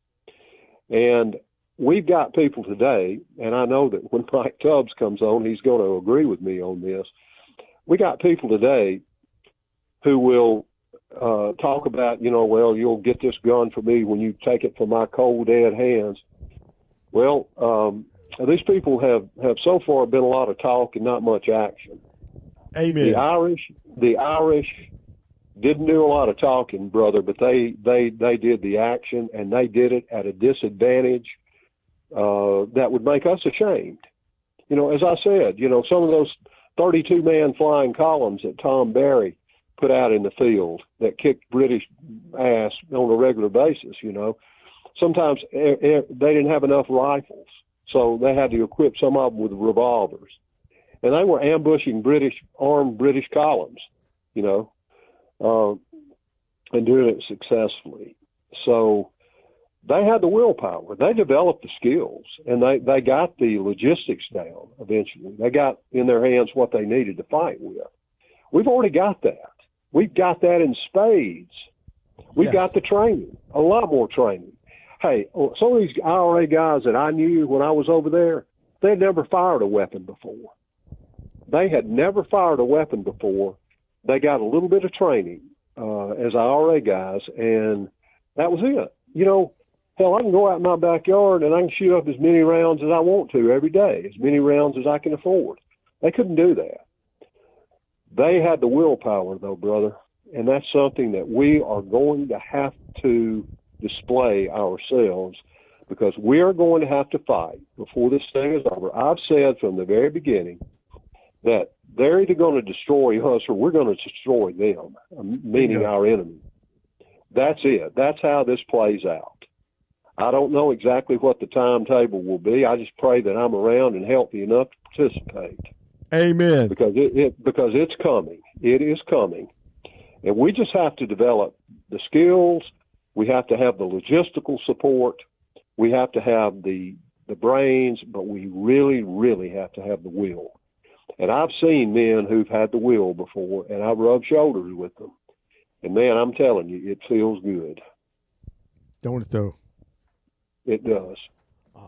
And we've got people today, and I know that when Mike Tubbs comes on, he's going to agree with me on this. We got people today who will uh, talk about, you know, well, you'll get this gun for me when you take it from my cold, dead hands. Well, um, these people have, have so far been a lot of talk and not much action. Amen. The Irish, the Irish didn't do a lot of talking, brother, but they, they, they did the action, and they did it at a disadvantage uh, that would make us ashamed. You know, as I said, you know, some of those thirty-two man flying columns that Tom Barry put out in the field that kicked British ass on a regular basis, you know, sometimes they didn't have enough rifles, so they had to equip some of them with revolvers. And they were ambushing British, armed British columns, you know. Uh, and doing it successfully. So they had the willpower. They developed the skills, and they, they got the logistics down eventually. They got in their hands what they needed to fight with. We've already got that. We've got that in spades. We Yes. got the training, a lot more training. Hey, some of these I R A guys that I knew when I was over there, they had never fired a weapon before. They had never fired a weapon before. They got a little bit of training uh, as I R A guys, and that was it. You know, hell, I can go out in my backyard and I can shoot up as many rounds as I want to every day, as many rounds as I can afford. They couldn't do that. They had the willpower, though, brother, and that's something that we are going to have to display ourselves, because we are going to have to fight before this thing is over. I've said from the very beginning that they're either going to destroy us or we're going to destroy them, meaning our enemy. That's it. That's how this plays out. I don't know exactly what the timetable will be. I just pray that I'm around and healthy enough to participate. Amen. Because it, it because it's coming. It is coming. And we just have to develop the skills. We have to have the logistical support. We have to have the the brains, but we really, really have to have the will. And I've seen men who've had the will before, and I've rubbed shoulders with them. And, man, I'm telling you, it feels good. Don't it, though? It does. Uh,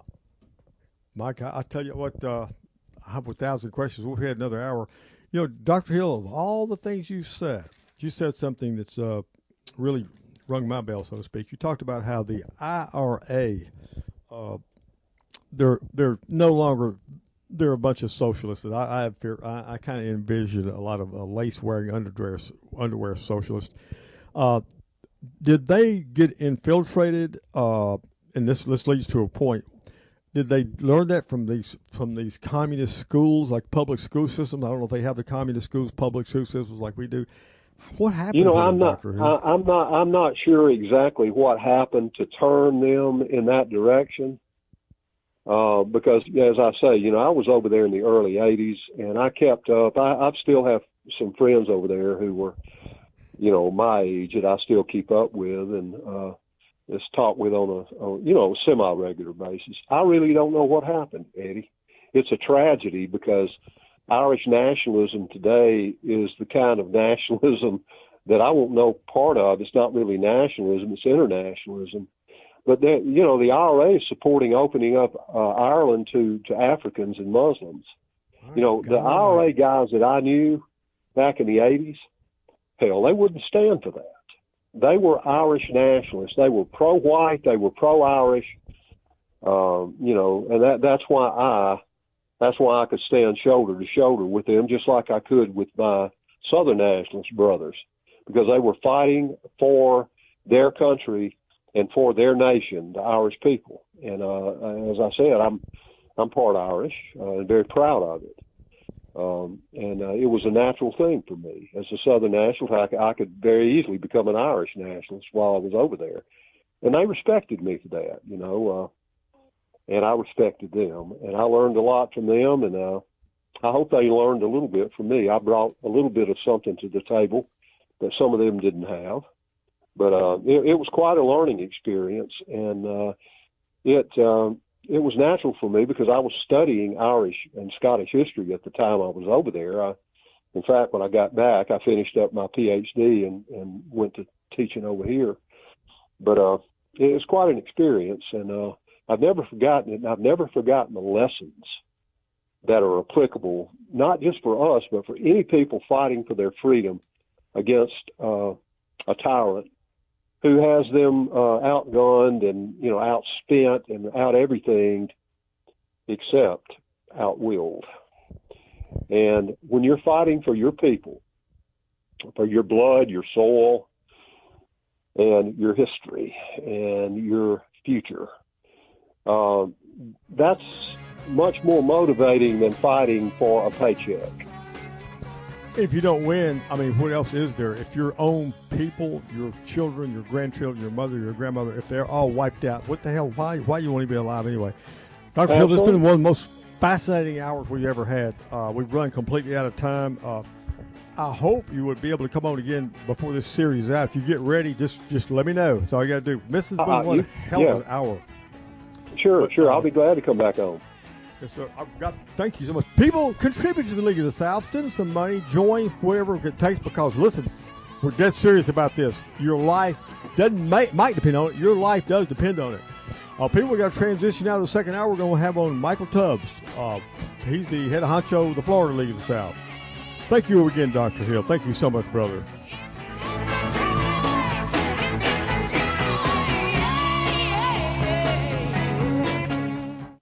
Mike, I, I tell you what, uh, I have a thousand questions. We've had another hour. You know, Doctor Hill, of all the things you said, you said something that's uh, really rung my bell, so to speak. You talked about how the I R A, uh, they're they're no longer they're a bunch of socialists. That I, I have fear. I, I kind of envision a lot of uh, lace wearing underwear underwear socialists. Uh, did they get infiltrated? Uh, and this this leads to a point. Did they learn that from these from these communist schools, like public school systems? I don't know if they have the communist schools, public school systems like we do. What happened? You know, to I'm them, not. I, I'm not. I'm not sure exactly what happened to turn them in that direction. Uh, because, as I say, you know, I was over there in the early eighties, and I kept up. I, I still have some friends over there who were, you know, my age that I still keep up with, and uh, just talk with on a, on, you know, semi-regular basis. I really don't know what happened, Eddie. It's a tragedy, because Irish nationalism today is the kind of nationalism that I won't know part of. It's not really nationalism; it's internationalism. But that, you know, the I R A is supporting opening up uh, Ireland to, to Africans and Muslims. Oh, you know, God. The I R A guys that I knew back in the eighties, hell, they wouldn't stand for that. They were Irish nationalists. They were pro-white. They were pro-Irish. Um, you know, and that that's why I that's why I could stand shoulder to shoulder with them, just like I could with my Southern nationalist brothers, because they were fighting for their country and for their nation, the Irish people. And uh, as I said, I'm I'm part Irish uh, and very proud of it. Um, and uh, it was a natural thing for me. As a Southern nationalist, I, I could very easily become an Irish nationalist while I was over there. And they respected me for that, you know, uh, and I respected them. And I learned a lot from them, and uh, I hope they learned a little bit from me. I brought a little bit of something to the table that some of them didn't have. But uh, it, it was quite a learning experience, and uh, it um, it was natural for me because I was studying Irish and Scottish history at the time I was over there. I, in fact, when I got back, I finished up my P H D and, and went to teaching over here. But uh, it was quite an experience, and uh, I've never forgotten it, and I've never forgotten the lessons that are applicable, not just for us, but for any people fighting for their freedom against uh, a tyrant who has them uh, outgunned and, you know, outspent and out everything except outwilled. And when you're fighting for your people, for your blood, your soul, and your history and your future, uh, that's much more motivating than fighting for a paycheck. If you don't win, I mean, what else is there? If your own people, your children, your grandchildren, your mother, your grandmother, if they're all wiped out, what the hell? Why Why you want to be alive anyway? Doctor Hill, this has been one of the most fascinating hours we've ever had. Uh, we've run completely out of time. Uh, I hope you would be able to come on again before this series is out. If you get ready, just just let me know. That's all you got to do. This has been uh, one you, hell yeah. of an hour. Sure, but, sure. Uh, I'll be glad to come back on. Yes, sir. I've got. Thank you so much. People, contribute to the League of the South. Send us some money. Join wherever it takes, because, listen, we're dead serious about this. Your life doesn't might, might depend on it. Your life does depend on it. Uh, people, we got to transition out of the second hour. We're going to have on Michael Tubbs. Uh, he's the head honcho of the Florida League of the South. Thank you again, Doctor Hill. Thank you so much, brother.